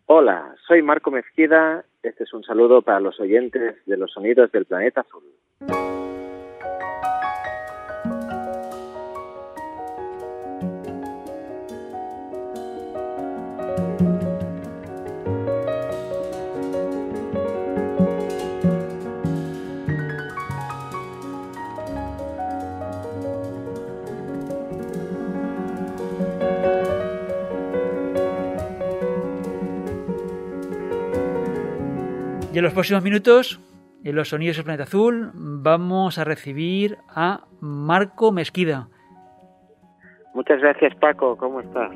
Hola, soy Marco Mezquida. Este es un saludo para los oyentes de los sonidos del planeta azul. Y en los próximos minutos, en los sonidos del planeta azul, vamos a recibir a Marco Mezquida. Muchas gracias, Paco. ¿Cómo estás?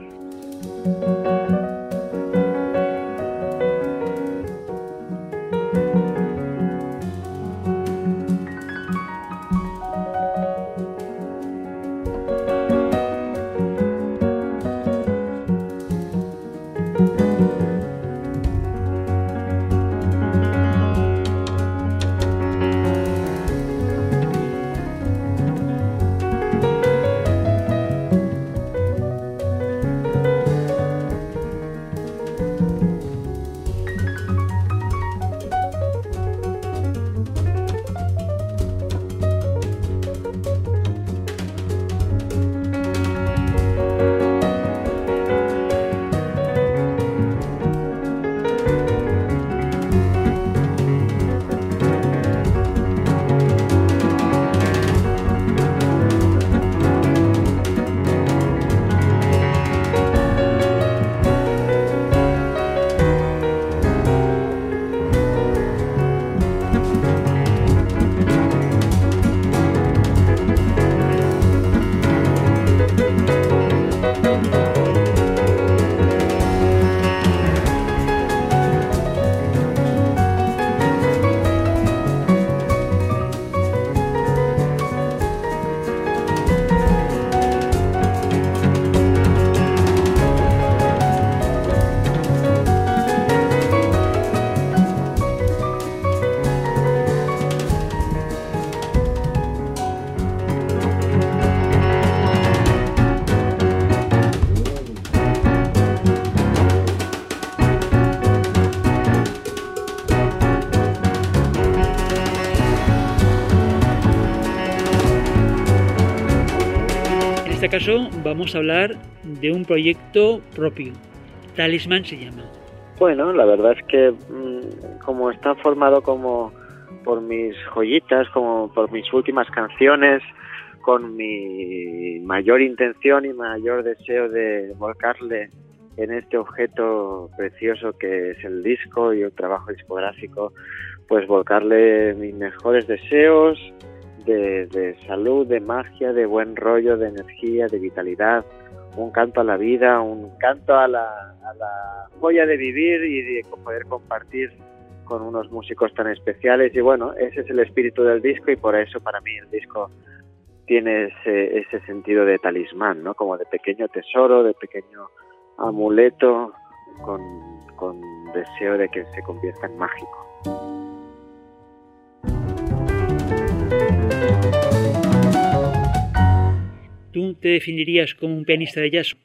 En este caso vamos a hablar de un proyecto propio. Talismán se llama. Bueno, la verdad es que como está formado como por mis joyitas, como por mis últimas canciones, con mi mayor intención y mayor deseo de volcarle en este objeto precioso que es el disco y el trabajo discográfico, pues volcarle mis mejores deseos de salud, de magia, de buen rollo, de energía, de vitalidad, un canto a la vida, un canto a la joya de vivir y de poder compartir con unos músicos tan especiales. Y bueno, ese es el espíritu del disco y por eso para mí el disco tiene ese sentido de talismán, ¿no? Como de pequeño tesoro, de pequeño amuleto con deseo de que se convierta en mágico. ¿Tú te definirías como un pianista de jazz?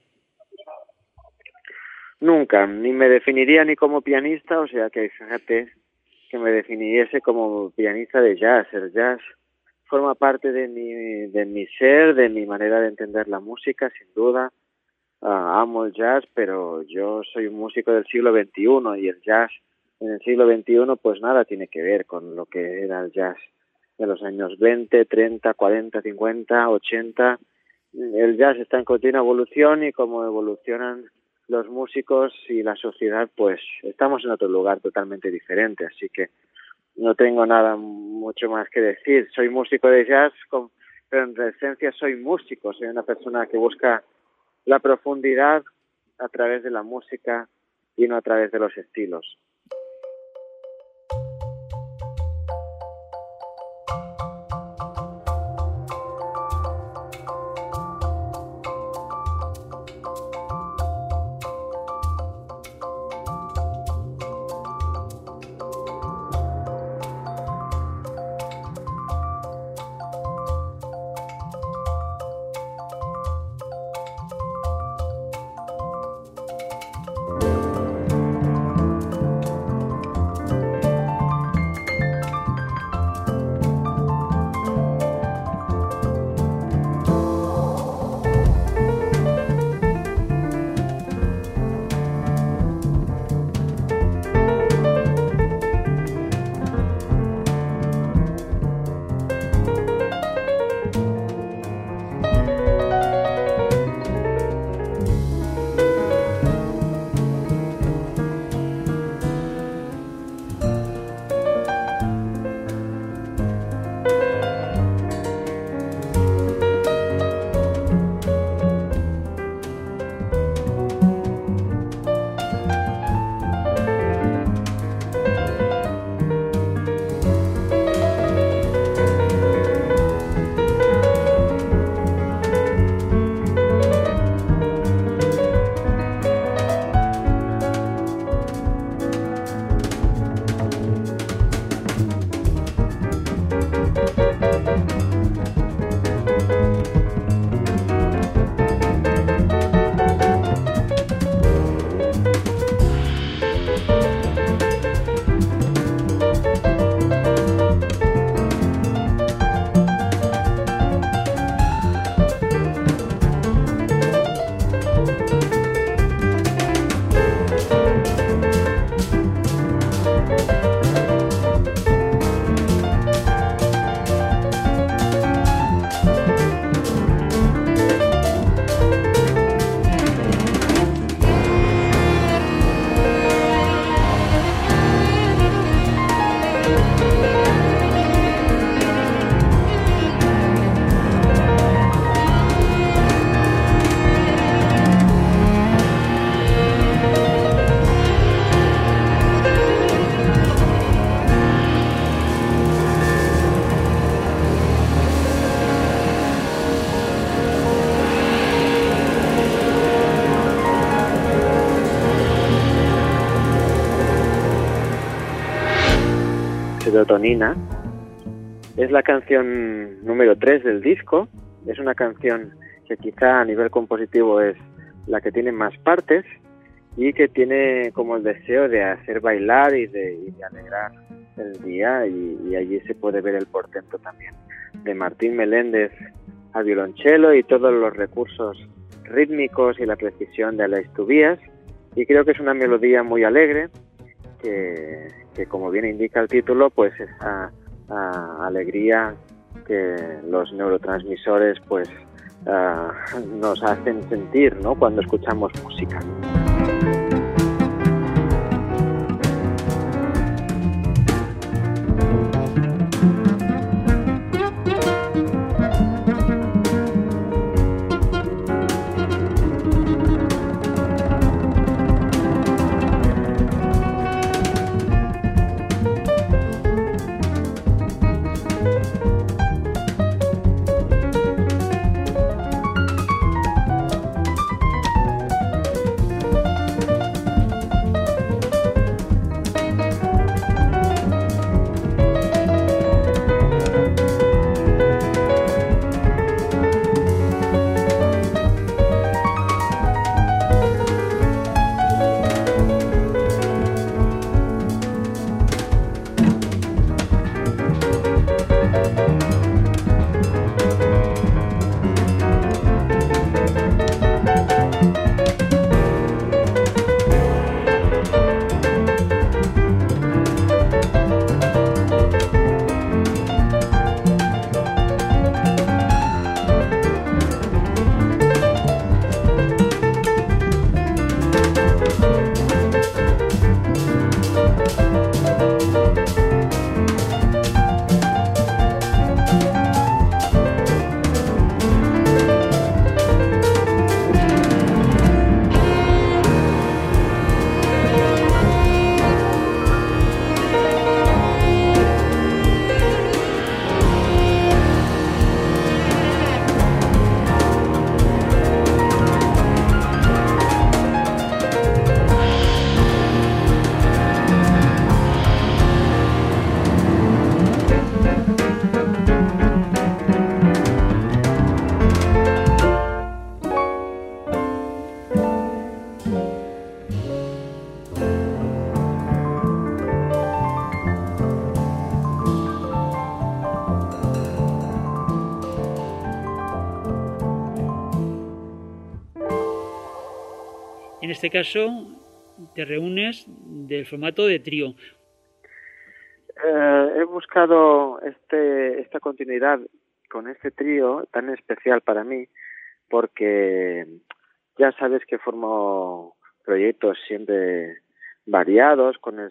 Nunca, ni me definiría ni como pianista, o sea que fíjate que me definiese como pianista de jazz. El jazz forma parte de mi ser, de mi manera de entender la música, sin duda. Amo el jazz, pero yo soy un músico del siglo XXI y el jazz en el siglo XXI pues nada tiene que ver con lo que era el jazz de los años 20, 30, 40, 50, 80. El jazz está en continua evolución y como evolucionan los músicos y la sociedad, pues estamos en otro lugar totalmente diferente, así que no tengo nada mucho más que decir. Soy músico de jazz, pero en esencia soy músico, soy una persona que busca la profundidad a través de la música y no a través de los estilos. serotonina. Es la canción número 3 del disco. Es una canción que quizá a nivel compositivo es la que tiene más partes y que tiene como el deseo de hacer bailar y de alegrar el día, y allí se puede ver el portento también de Martín Meléndez al violonchelo y todos los recursos rítmicos y la precisión de Aleix Tobias, y creo que es una melodía muy alegre que como bien indica el título, pues esa alegría que los neurotransmisores pues nos hacen sentir, ¿no?, cuando escuchamos música. En este caso, te reúnes del formato de trío. He buscado esta continuidad con este trío tan especial para mí, porque ya sabes que formo proyectos siempre variados, con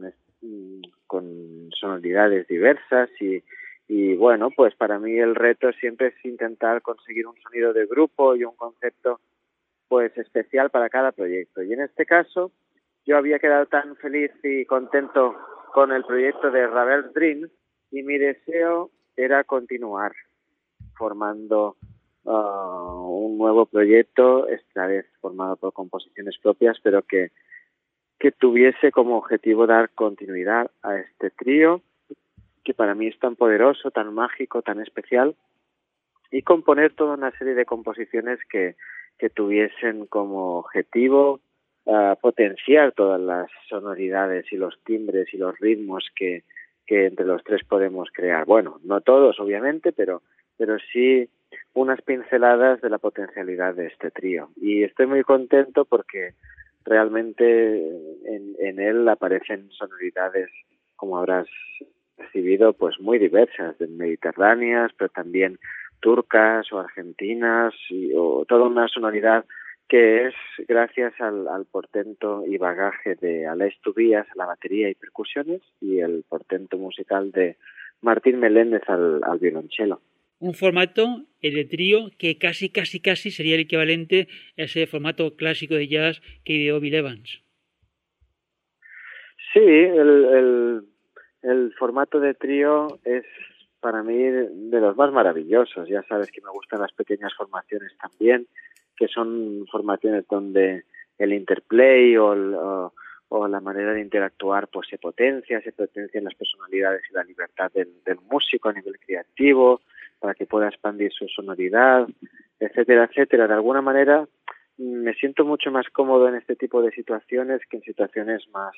sonoridades diversas, y bueno, pues para mí el reto siempre es intentar conseguir un sonido de grupo y un concepto pues especial para cada proyecto. Y en este caso yo había quedado tan feliz y contento con el proyecto de Ravel's Dream, y mi deseo era continuar formando un nuevo proyecto, esta vez formado por composiciones propias, pero que tuviese como objetivo dar continuidad a este trío, que para mí es tan poderoso, tan mágico, tan especial, y componer toda una serie de composiciones que tuviesen como objetivo potenciar todas las sonoridades y los timbres y los ritmos que entre los tres podemos crear. Bueno, no todos, obviamente, pero sí unas pinceladas de la potencialidad de este trío. Y estoy muy contento porque realmente en él aparecen sonoridades, como habrás recibido, pues muy diversas, mediterráneas, pero también turcas o argentinas, o toda una sonoridad que es gracias al portento y bagaje de Aleix Tobias a la batería y percusiones, y el portento musical de Martín Meléndez al violonchelo. Un formato, el de trío, que casi sería el equivalente a ese formato clásico de jazz que ideó Bill Evans. Sí, el formato de trío es para mí de los más maravillosos. Ya sabes que me gustan las pequeñas formaciones también, que son formaciones donde el interplay o o la manera de interactuar pues se potencian las personalidades y la libertad del músico a nivel creativo para que pueda expandir su sonoridad, etcétera, etcétera. De alguna manera me siento mucho más cómodo en este tipo de situaciones que en situaciones más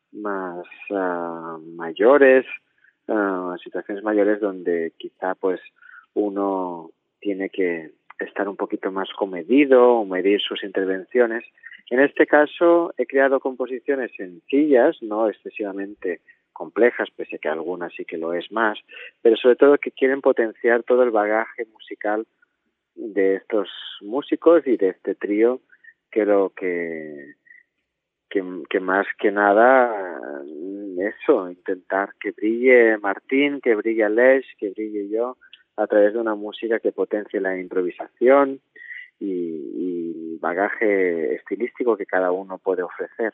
mayores, situaciones mayores donde quizá pues uno tiene que estar un poquito más comedido o medir sus intervenciones. En este caso he creado composiciones sencillas, no excesivamente complejas, pese a que algunas sí que lo es más, pero sobre todo que quieren potenciar todo el bagaje musical de estos músicos y de este trío. Creo que más que nada eso, intentar que brille Martín, que brille Aleix, que brille yo, a través de una música que potencie la improvisación y bagaje estilístico que cada uno puede ofrecer.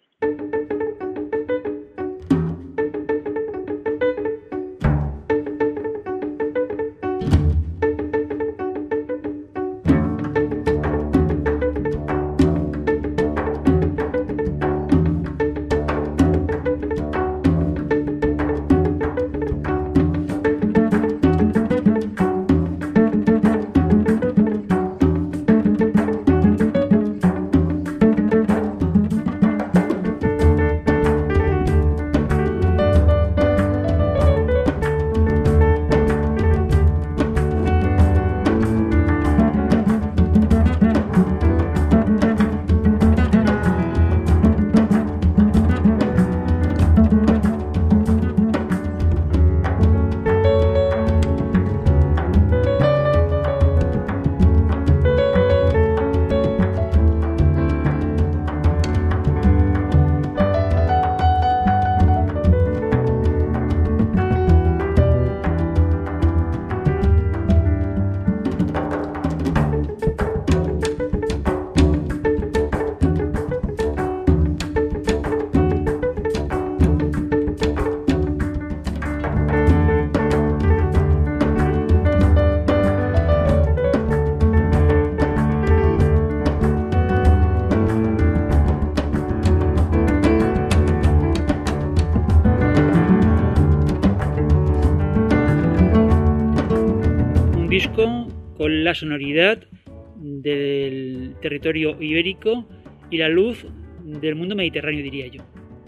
Con la sonoridad del territorio ibérico y la luz del mundo mediterráneo, diría yo.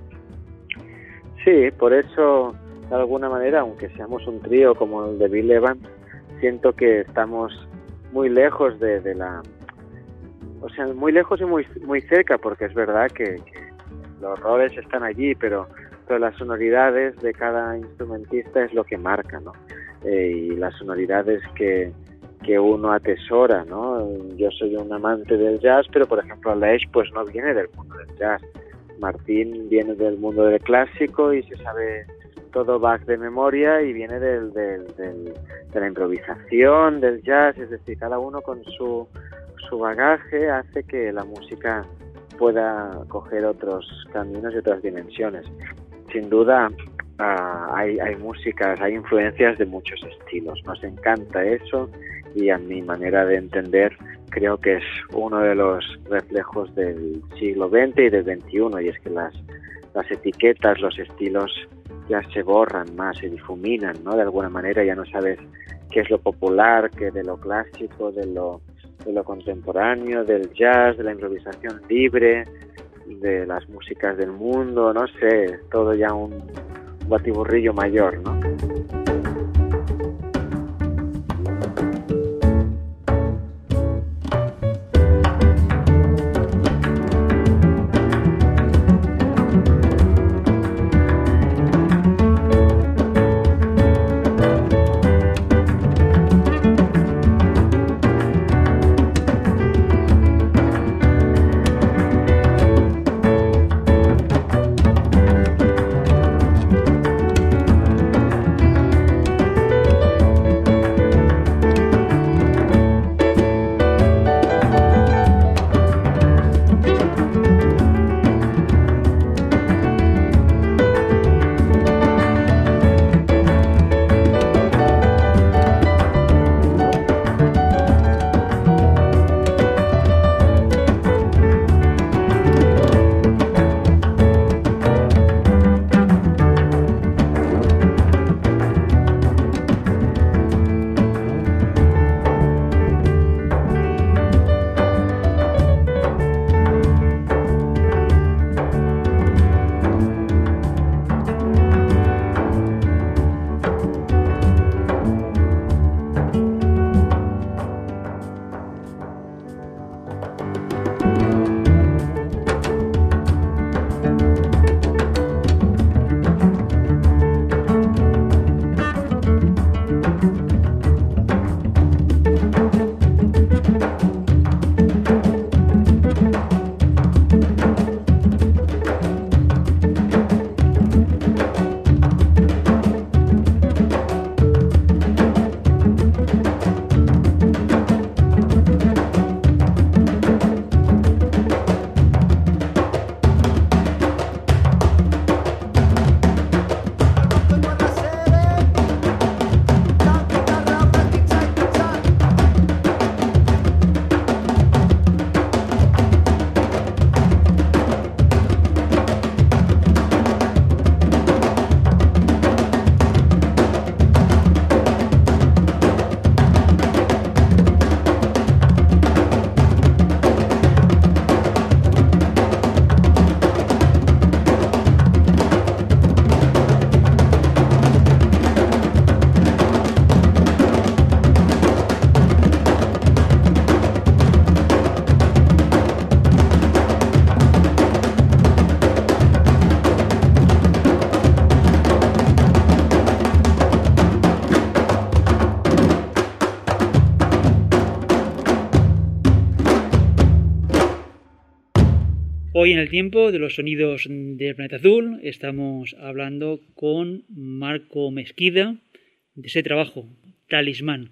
Sí, por eso, de alguna manera, aunque seamos un trío como el de Bill Evans, siento que estamos muy lejos de la... O sea, muy lejos y muy cerca, porque es verdad que los roles están allí, pero las sonoridades de cada instrumentista es lo que marca, ¿no? Y las sonoridades que uno atesora, ¿no? Yo soy un amante del jazz, pero por ejemplo Aleix pues no viene del mundo del jazz. Martín viene del mundo del clásico y se sabe todo Bach de memoria y viene de la improvisación, del jazz, es decir, cada uno con su bagaje hace que la música pueda coger otros caminos y otras dimensiones. Sin duda hay músicas, hay influencias de muchos estilos, nos encanta eso y a mi manera de entender creo que es uno de los reflejos del siglo XX y del XXI, y es que las etiquetas, los estilos ya se borran más, se difuminan, ¿no? De alguna manera ya no sabes qué es lo popular, qué de lo clásico, de lo contemporáneo, del jazz, de la improvisación libre, de las músicas del mundo, no sé, es todo ya un batiburrillo mayor, ¿no? Hoy en el tiempo de los sonidos del planeta azul estamos hablando con Marco Mesquida de ese trabajo, Talismán.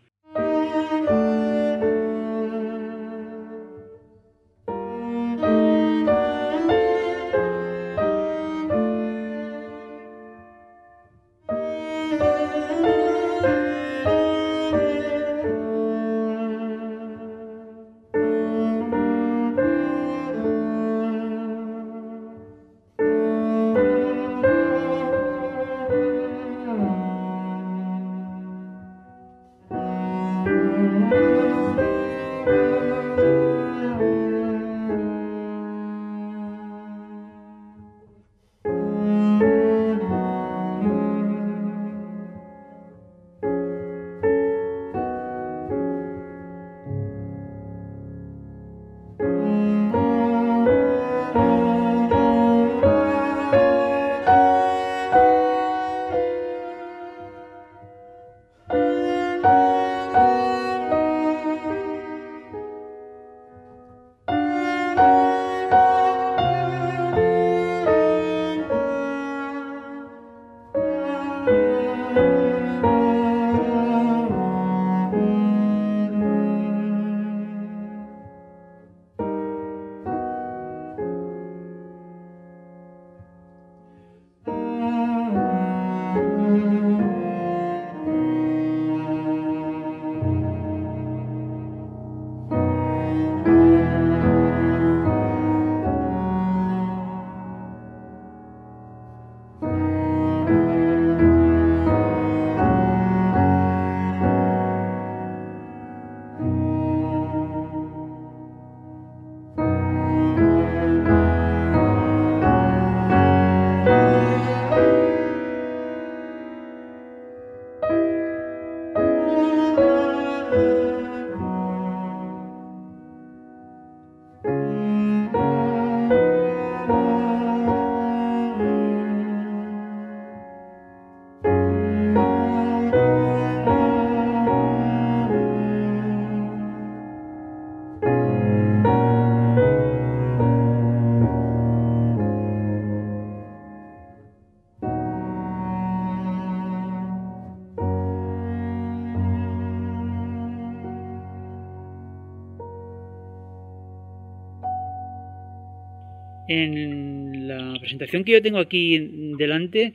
En la presentación que yo tengo aquí delante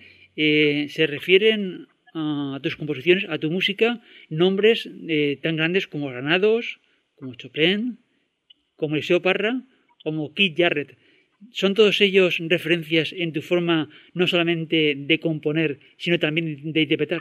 se refieren a tus composiciones, a tu música, nombres tan grandes como Granados, como Chopin, como Eliseo Parra, como Keith Jarrett. ¿Son todos ellos referencias en tu forma no solamente de componer, sino también de interpretar?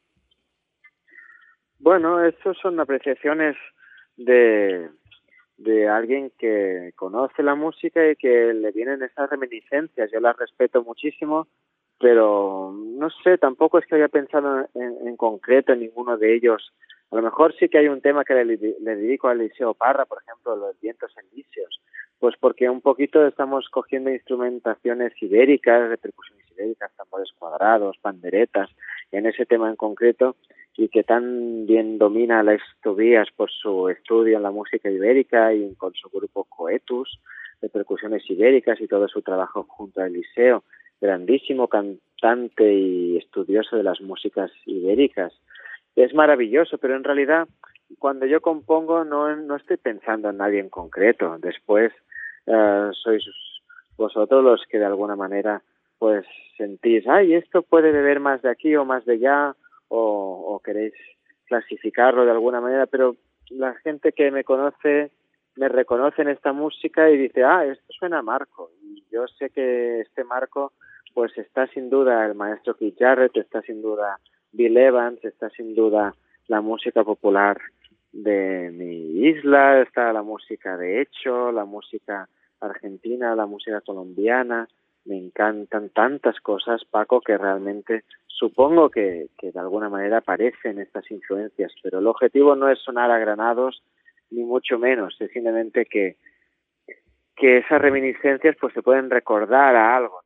Bueno, estos son apreciaciones de alguien que conoce la música y que le vienen esas reminiscencias. Yo las respeto muchísimo, pero no sé, tampoco es que haya pensado en concreto en ninguno de ellos. A lo mejor sí que hay un tema que le dedico a Eliseo Parra, por ejemplo, Los vientos elíseos, pues porque un poquito estamos cogiendo instrumentaciones ibéricas, de percusiones ibéricas, tambores cuadrados, panderetas, en ese tema en concreto, y que tan bien domina Alex Tobías por su estudio en la música ibérica y con su grupo Coetus de percusiones ibéricas y todo su trabajo junto a Eliseo, grandísimo cantante y estudioso de las músicas ibéricas. Es maravilloso, pero en realidad cuando yo compongo no estoy pensando en nadie en concreto. Después sois vosotros los que de alguna manera pues sentís, ay, esto puede beber más de aquí o más de allá, o queréis clasificarlo de alguna manera, pero la gente que me conoce me reconoce en esta música y dice, esto suena a Marco, y yo sé que este Marco pues está sin duda el maestro Keith Jarrett, está sin duda Bill Evans, está sin duda la música popular de mi isla, está la música de Hecho, la música argentina, la música colombiana. Me encantan tantas cosas, Paco, que realmente supongo que de alguna manera aparecen estas influencias, pero el objetivo no es sonar a Granados, ni mucho menos, es simplemente que esas reminiscencias pues se pueden recordar a algo.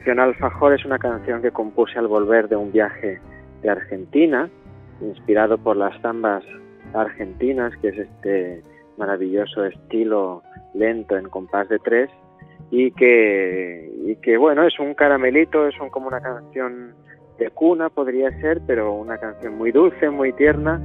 canción Alfajor es una canción que compuse al volver de un viaje de Argentina, inspirado por las zambas argentinas, que es este maravilloso estilo lento en compás de 3, y que bueno, es un caramelito, como una canción de cuna, podría ser, pero una canción muy dulce, muy tierna.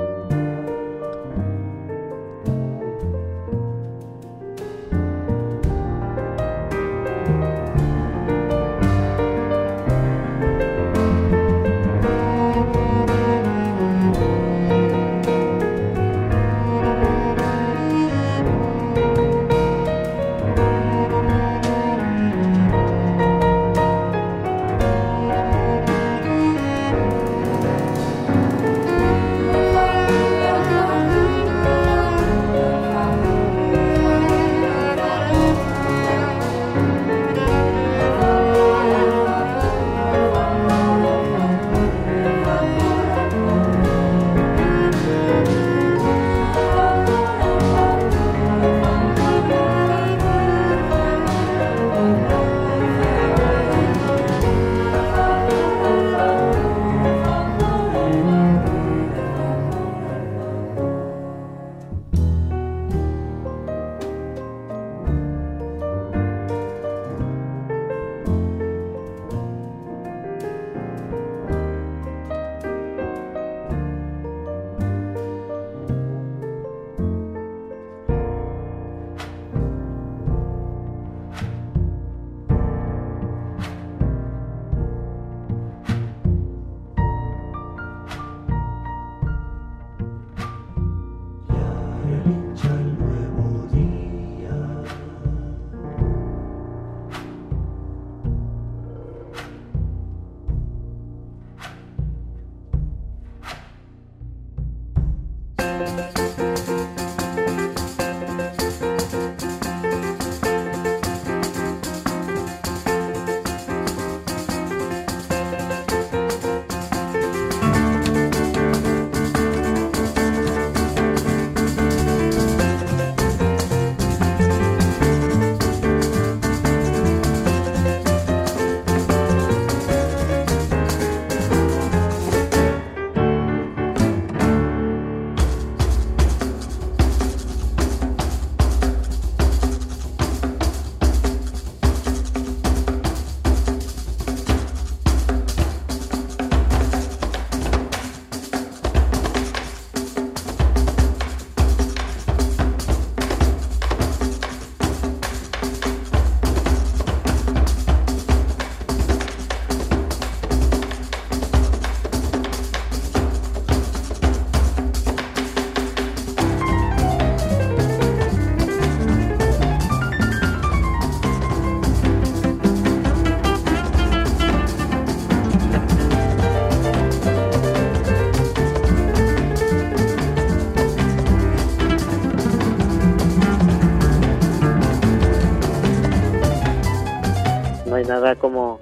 No hay nada como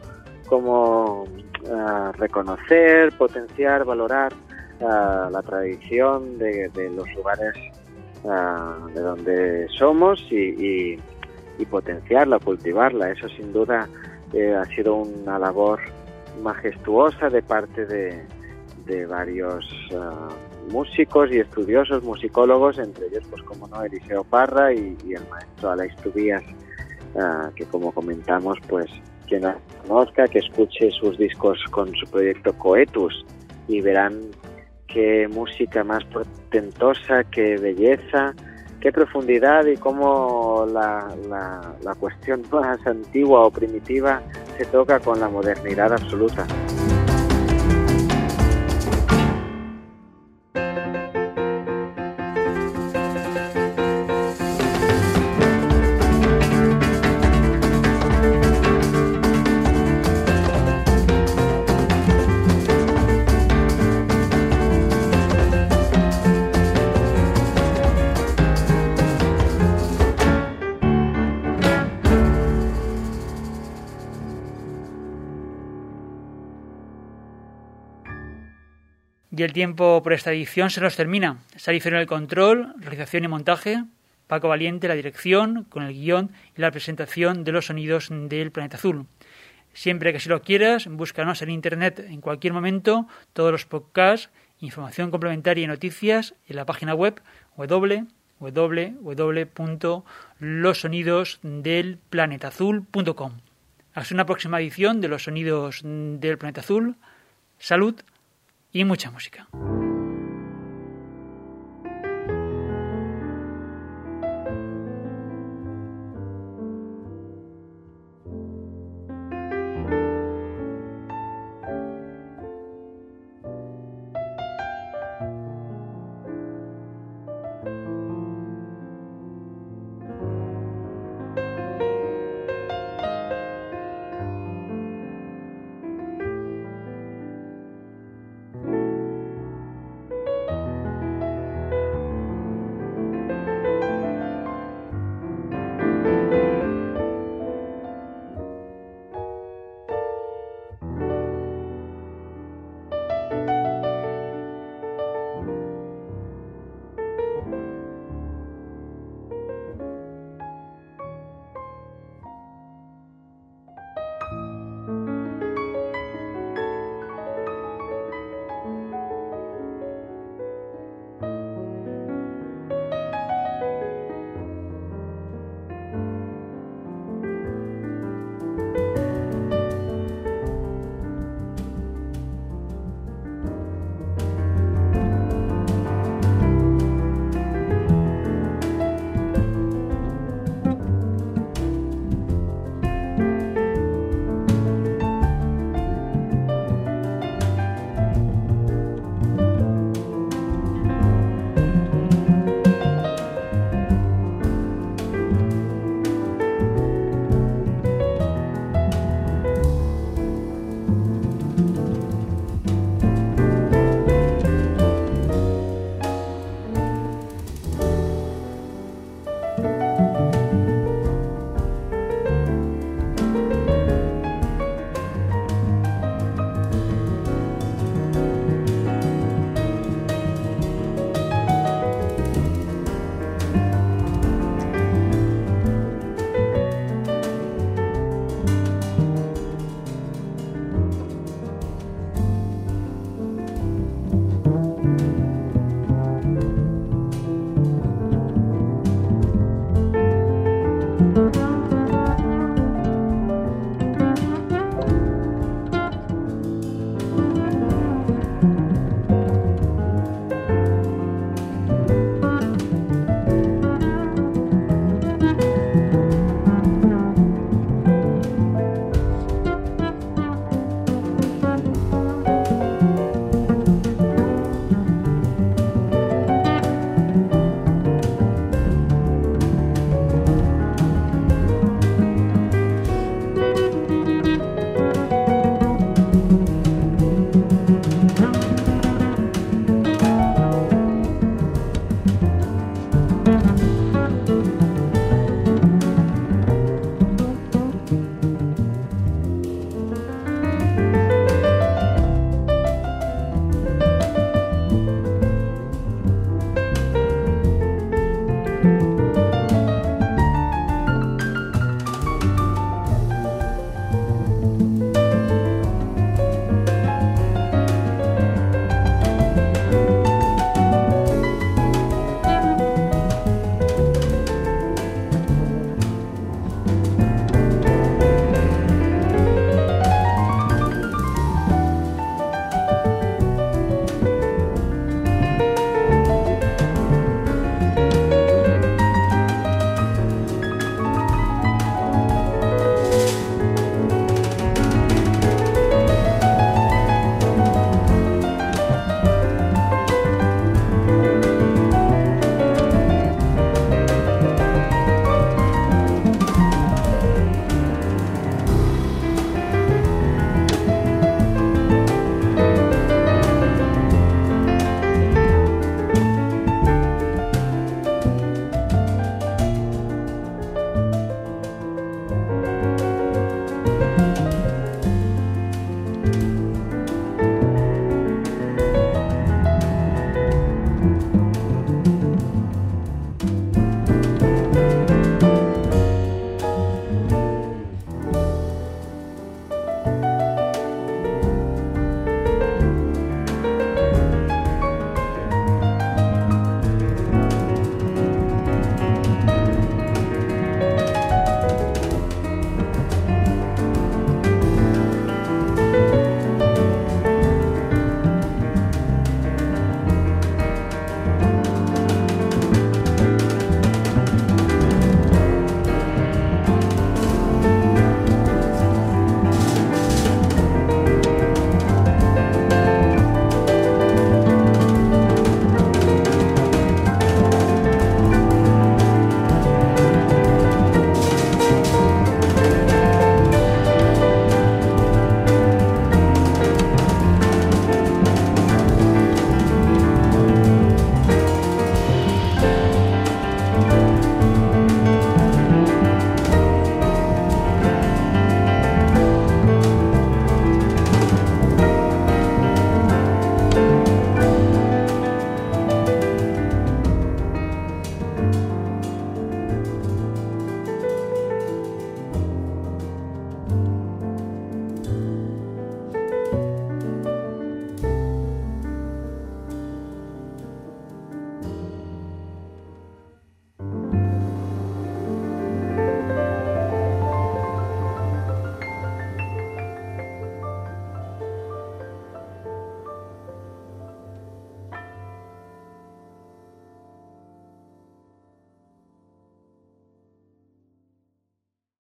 reconocer, potenciar, valorar la tradición de los lugares de donde somos y potenciarla, cultivarla. Eso sin duda ha sido una labor majestuosa de parte de varios músicos y estudiosos, musicólogos, entre ellos, pues como no, Eliseo Parra y el maestro Aleix Tobias, que como comentamos, pues quien la conozca, que escuche sus discos con su proyecto Coetus y verán qué música más portentosa, qué belleza, qué profundidad y cómo la cuestión más antigua o primitiva se toca con la modernidad absoluta. Y el tiempo por esta edición se nos termina. Sari Ferro en el control, realización y montaje, Paco Valiente la dirección, con el guión y la presentación de los sonidos del Planeta Azul. Siempre que así lo quieras, búscanos en Internet en cualquier momento, todos los podcasts, información complementaria y noticias en la página web www.losonidosdelplanetazul.com. Hasta una próxima edición de Los Sonidos del Planeta Azul. Salud y mucha música.